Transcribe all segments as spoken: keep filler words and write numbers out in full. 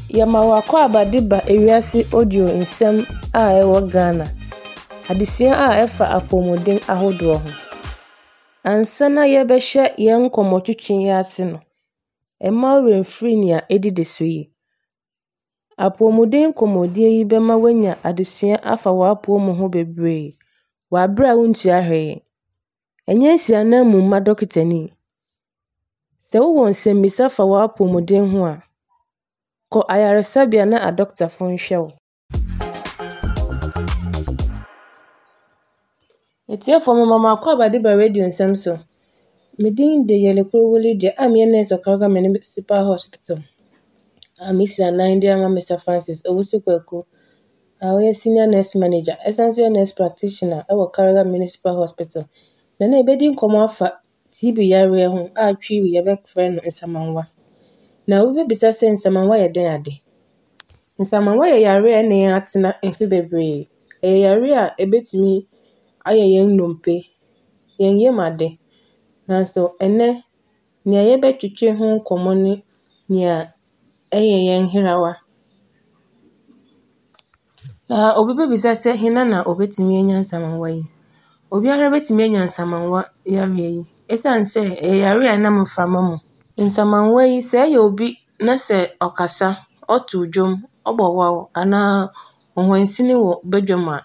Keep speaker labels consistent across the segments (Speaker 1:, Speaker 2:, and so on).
Speaker 1: Yama wakɔ abadiba ewiase audio nsɛm a ɛwɔ Ghana. Adesua a ɛfa apɔmuden ahodoɔ ho. Ansa na yɛbɛhyɛ yɛn nkɔmmɔtwitwi yi ase no. Ɛma remfiri nea ɛdidi so yi. Apɔmuden nkɔmmɔdie yi bɛma wanya adesua afa w'apɔmu ho bebree. W'abere a wontua hwee. Ɛnyɛ nsiana mu ma dɔkitani. Sɛ wowɔ nsɛmmisa fa w'apɔmuden ho a, kɔ ayaresabea na adɔktafo nhwɛ wo. Etiefo mo mama akɔ abadiba radio nsɛm so. Medin de Yelekuro Lydia a me nurse Okaraga Municipal Hospital. A Miss Nine dear Mister Francis Owusu Kwaku. A we senior nurse manager, essential nurse practitioner e Okaraga Municipal Hospital. Na na ebedi nkɔmɔ afa T B yare ho a twi wi yɛbɛk frɛ no nsamanwa. Na wo bebisa sɛ nsamanwa yɛ den ade. Nsamanwa yɛ yare na yɛn atena mfe bebree. Ɛyɛ yare a ebetumi ayɛ yɛn nnompe. Yɛn yam ade. Nanso ɛnɛ nea yɛbɛtwitwe ho nkɔmmɔ ne nea ɛyɛ yɛn herawa. Na obi bebisa sɛ hena na obetumi anya nsamanwa yi. Obiara betumi anya nsamanwa yare yi. Esan sɛ ɛyɛ yare a nam mframa mu. Nsamanwa yi sɛ ɛyɛ obi na sɛ ɔkasa, ɔto dwom, ɔbɔ waw ana ɔhwansini wɔ badwam a.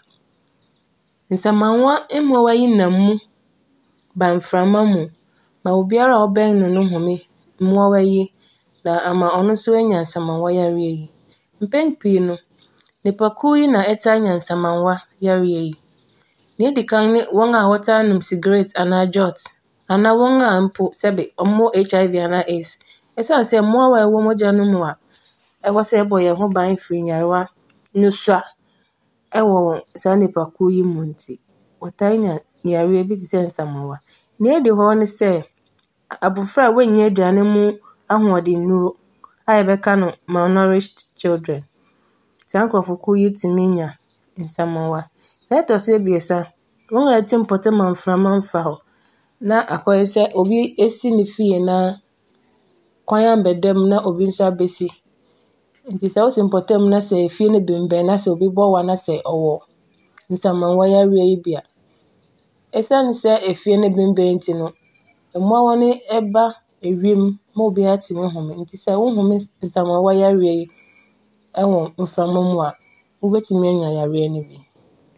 Speaker 1: Nsamanwa mmoa yi nam mu ba mframa mu. Ma obiara a ɔbɛn no no home mmoa yi na ama ɔno so anya nsamanwa yare yi. Mpɛn pii no, nipakuw yi na ɛtaa anya nsamanwa yare yi. Na edi kan ne wɔn a wɔtaa nom cigarette ana jot. Ana wɔn a mpo sɛbe ɔmo H I V ana AIDS. Esan sɛ mmoa a ɛwɔ mogya no mu a ɛwɔ sɛ ɛbɔ yɛn ho ban firi nyarewa no sua ɛwɔ saa nipakuw yi mu nti. Wɔtaa nya yare bi te sɛ nsamanwa. Na edi hɔ ne sɛ abofra a wɔnnya aduane mu ahoɔden nnuro a yɛbɛka no malnourished children. Saa nkurɔfokuw yi tumi nya nsamanwa. Na ɛtɔ so abiɛsa, wɔn a ɛte mpɔtam a mframa mfa hɔ. Na akɔyɛ sɛ obi esi ne fie na kwan ambɛda mu na obi nso abesi. Nti sɛ wote mpɔtam na sɛ fie no bɛmbɛn na sɛ obi bɔ wa na sɛ ɔwɔ nsamanwa yare yi bi a. Esan sɛ efie no bɛmbɛn nti no, mmoa no ɛba ewiem ma obiara tumi home. Nti sɛ wo home nsamanwa yare yi ɛwɔ mframa mu a, wobetumi anya yare no bi.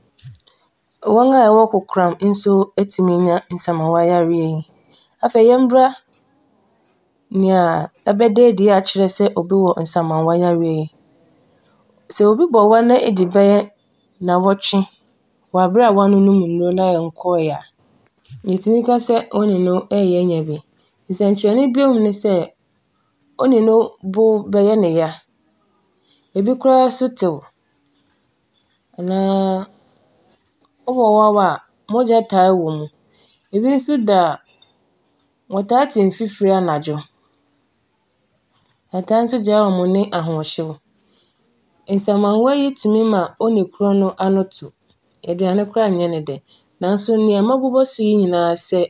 Speaker 1: Wɔn a ɛwɔ kokoram nso etumi anya nsamanwa yare yi. Afei yɛmbra nea ɛbɛda adi akyerɛ sɛ obi wɔ nsamanwa yare yi. Sɛ obi bɔ wa na edi bɛyɛ nnawɔtwe wɔ abere a wanonom nnuro na ɛnkɔe a, yɛtumi ka sɛ ɔne no ɛyɛ anya bi. Nsɛnkyerɛnne biom ne sɛ ɔne no bo bɛyɛ ne ya. Ebi koraa so tew. Anaa ɔbɔ waw a mogya taa wɔ mu. Ebi nso da a wɔtaa te mfifire anadwo. Ɛtaa nso gyaa wɔn ne ahoɔhyew. Nsamanwa yi tumi ma ɔne kuro no ano to. Aduane koraa nyɛ ne dɛ. Nanso nneɛma bobɔ so yi nyinaa sɛ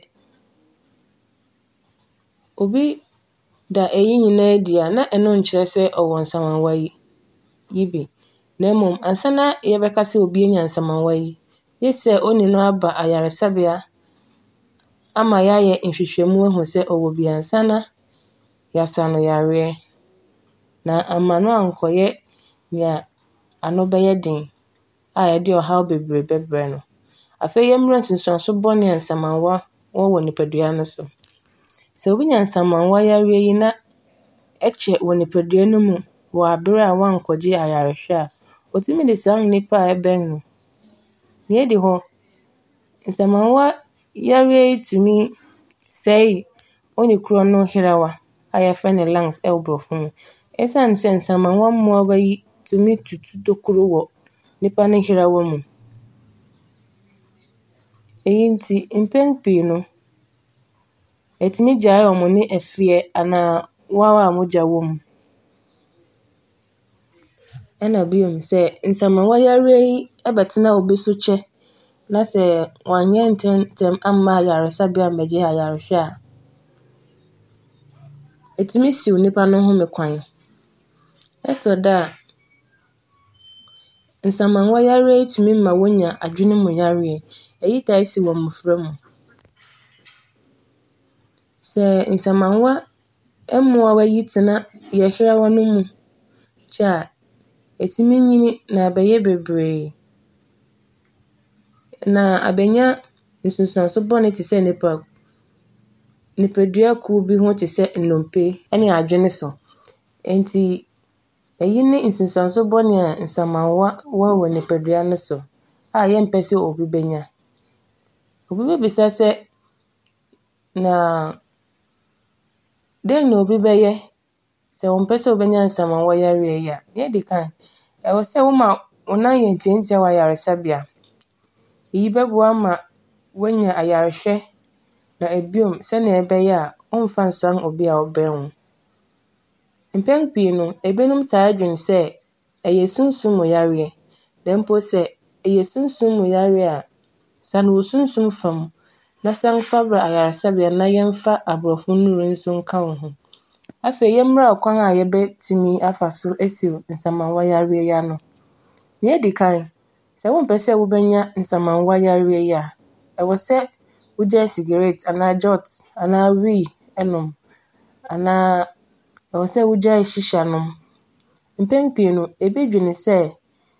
Speaker 1: obi da eyi nyinaa adi a na ɛno nkyerɛ sɛ ɔwɔ nsamanwa yi yi bi. Na mmom ansa na yɛbɛka sɛ obi anya nsamanwa yi, ye sɛ ɔne no aba ayaresabea ama yɛayɛ nhwehwɛmu ahu sɛ ɔwɔ bi ansa na yɛasa no yare. Na ama no ankɔyɛ nea ano bɛyɛ den a yɛde ɔhaw bebree bɛbrɛ no. Afei yɛmmra nsunsuanso bɔne a nsamanwa wɔwɔ nipadua no so. Sɛ obi nya nsamanwa yare yi na ɛkyɛ wɔ nipadua no mu wɔ abere a wankɔgye ayarehwɛ a, otumi de saa nipa a ɛbɛn no. Na edi hɔ, nsamanwa yare yi tumi sɛe ɔne kuro no herawa a yɛfrɛ no lungs ɛwɔ borɔfo mu. Esan sɛ nsamanwa mmoa yi tumi tutu tokuro wɔ nipa ne herawa mu. Eyi nti mpɛn pii no, etumi gyae wɔn ne afie anaa waw a mogya wɔ mu. Ɛna biom sɛ nsamanwa yare yi ɛbɛtena obi so kyɛ na sɛ wanyɛ ntɛmntɛm amma ayaresabea ammɛgye ayarehwɛ a, etumi siw nipa no home kwan. Eto da nsamanwa yare etumi ma wonya adwene mu yare. Eyi taa si wɔ mmofra mu. Sɛ nsamanwa mmoawa yi tena yɛherawa no mu kyɛ a, etumi nyini na abɛyɛ bebree. Na abɛnya nsunsuanso bɔne te sɛ nipa nipadua kuw bi ho te sɛ nnompe ne adwene so. Enti eyi ne nsunsuanso bɔne a nsamanwa wɔ wɔ nipadua no so a yɛmpɛ sɛ obi benya. Obi bɛbisa sɛ, na dɛn na obi bɛyɛ sɛ ɔmpɛ sɛ obenya nsamanwa yare yi a? Nea edi kan, ɛwɔ sɛ woma wo nan yɛ ntiantia wɔ ayaresabea. Eyi bɛboa ama woanya ayarehwɛ na ebiem sɛnea ɛbɛyɛ a ɔmmfa nsan obi a ɔbɛn wo. Mpɛn pii no, ebinom taa dwen sɛ ɛyɛ sunsum mu yare na mpo sɛ ɛyɛ sunsum mu yare a, sane wɔ sunsum fa mu na san fa bra ayaresabea na yɛmfa aborɔfo nnura nso nka wo ho. Afei, yɛmmra kwan a yɛbɛtumi afa so esiw nsamanwa yare yi ano. Nea edi kan, sɛ wompɛ sɛ wobenya nsamanwa yare yi a, ɛwɔ sɛ wogyae cigarette anaa jot anaa wii nom anaa ɛwɔ sɛ wogyae shisha nom. Mpɛn pii no, ebi dwene sɛ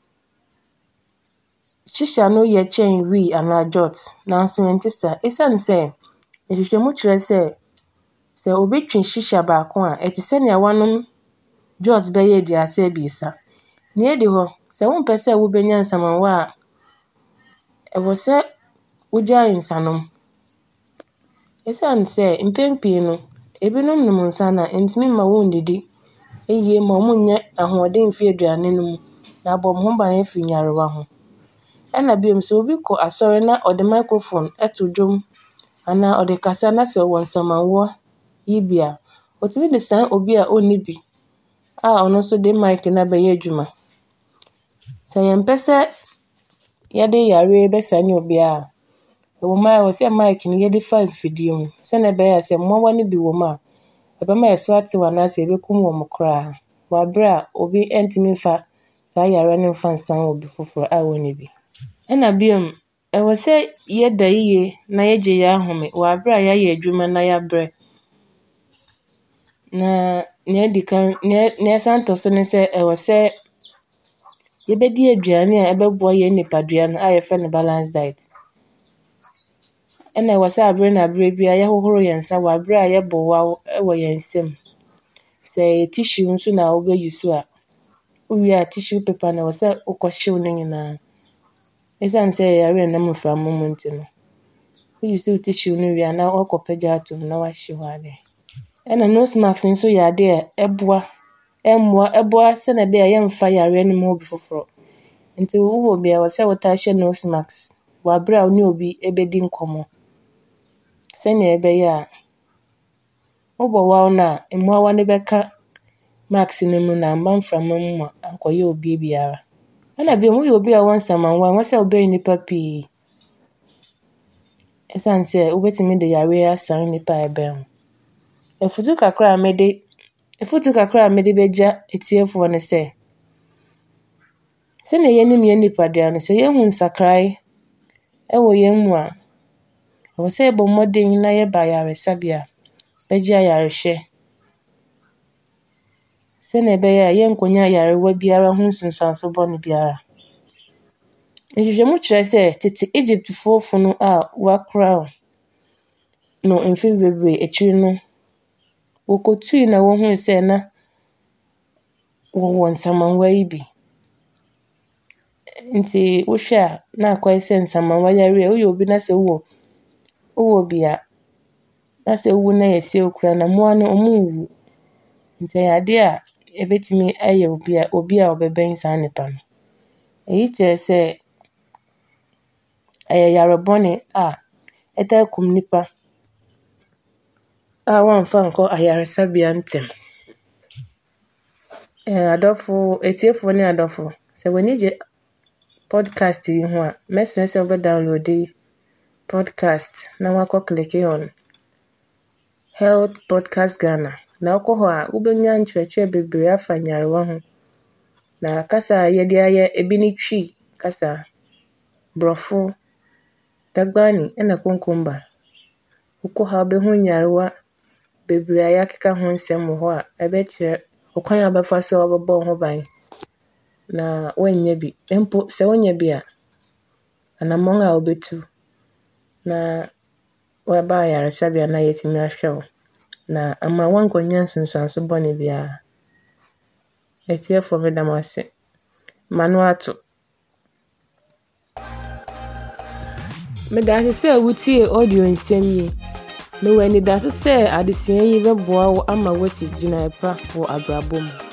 Speaker 1: shisha no yɛ kyɛn wii anaa jot, nanso ɛnte saa. Esiane sɛ nhwehwɛmu kyerɛ sɛ, sɛ obi twe shisha baako a, ɛte sɛnea wanom jot bɛyɛ aduasa abiɛsa. Nea edi hɔ, sɛ wompɛ sɛ wobenya nsamanwa a, ɛwɔ sɛ wogyae nsanom. Esiane sɛ mpɛn pii no, ebinom nom nsa no a, entumi mma wondidi yie ma ɔmo nnya ahoɔden mfi aduane no mu na abɔ ɔmo ho ban efi nyarewa ho. Ɛna biom sɛ obi kɔ asɔre na ɔde microphone ɛto dwom anaa ɔde kasa na sɛ ɔwɔ nsamanwa yi bi a, otumi de san obi a onni bi a ɔno nso de mic no abɛyɛ adwuma. Sɛ yɛmpɛ sɛ yɛde yare yi bɛsane obi a, ɛwɔ mu a ɛwɔ sɛ mic no yɛde fa mfidie mu sɛnea ɛbɛyɛ a sɛ mmoawa no bi wɔ mu a, ɛbɛma yɛso atew anaasɛ ebekum wɔn koraa wɔ abere a obi ntumi mfa saa yare no mfa nsan obi foforo a wonni bi. Ɛna biom, ɛwɔ sɛ yɛda yie na yɛgye yɛn ahome wɔ abere a yɛayɛ adwuma na yɛabrɛ. Na nea edi kan, nea ɛsan tɔ so ne sɛ ɛwɔ sɛ yɛbɛdi aduane a ɛbɛboa yɛn nipadua no a yɛfrɛ no balance diet. Ɛna ɛwɔ sɛ abere na abere biara yɛhohoro yɛn nsa wɔ abere a yɛbɔ waw wɔ yɛn nsam. Sɛ ɛyɛ tissue nso na wobɛyi so a, wowie a tissue paper no ɛwɔ sɛ wokɔhyew ne nyinaa. Esiane sɛ ɛyɛ yare a ɛnam mframa mu nti no, woyi so tissue no wie a na wɔkɔpagya ato mu na wɔahyew ade. Ɛna nose mask nso yɛ ade a ɛboa ɛmmoa ɛboa sɛnea ɛbɛyɛ a yɛmfa yare no ma obi foforo. Nti wowɔ obi a ɛwɔ sɛ wotaa hyɛ nose mask wɔ abere a wo ne obi ebedi nkɔmmɔ sɛnea ɛbɛyɛ a wobɔ waw no a mmoawa no bɛka mask no mu na amma mframa mu ma ankɔyɛ obi biara. Ɛna biom, woyɛ obi a ɔwɔ nsamanwa a, ɛwɔ sɛ wobɛn nipa pii esiane sɛ wobɛtumi de yare yi asan nipa a ɛbɛn wo. Afutu kakra a mede afutu kakra a mede begya etiefoɔ ne sɛ, sɛnea yɛnim yɛn nipadua no, sɛ yɛhu nsakrae ɛwɔ yɛn mu a, ɛwɔ sɛ yɛbɔ mmɔden na yɛba ayaresabea bɛgye ayarehwɛ sɛnea ɛbɛyɛ a yɛnkɔnya yarewa biara ho nsunsuanso bɔne biara. Nhwehwɛmu kyerɛ sɛ tete Egyptfoɔ funu a wɔakora no mfe bebree akyiri no, wɔkɔtui na wɔhuu sɛ na wɔwɔ nsamanwa yi bi. Nti wohwɛ a na akɔyɛ sɛ nsamanwa yare a woyɛ obi na sɛ wowɔ wowɔ bi a, na sɛ wowu na yɛsie wo koraa na mmoa no ɔmo nwu. Nti ɛyɛ ade a ebetumi ayɛ obi a obi a ɔbɛbɛn saa nipa no. Eyi kyerɛ sɛ ɛyɛ yare bɔne a ɛtaa kum nipa a wɔamfa ankɔ ayaresabea ntɛm. Ɛɛ adɔfo, etiefoɔ ne adɔfo, sɛ w'ani gye podcast yi ho a, mɛsrɛ sɛ wobɛdownload podcast na woakɔ click on Health Podcast Ghana. Na wokɔ hɔ a, wobɛnya nkyerɛkyerɛ bebree afa nyarewa ho Na kasa a yɛde ayɛ ebi ne twi kasa, Borɔfo, Dagbani ɛna Konkomba. Wokɔ ha wobɛhu nyarewa bebree a yɛakeka ho nsɛm wɔ hɔ a ɛbɛkyerɛ ɔkwan a wobɛfa so a wobɛbɔ wo ho ban na woannya bi. Mpo sɛ wonya bi a, anammɔn a wobɛtu na woaba ayaresabea na yɛatumi ahwɛ wo na ama woankɔnya nsonsanso bɔne biara. Atiefoɔ meda mo ase. M'ano ato. Meda ase sɛ wotie audio nsɛm yi. Mewɔ anidaso sɛ adesua yi bɛboa wo ama woasi gyinae pa wɔ abrabɔ mu.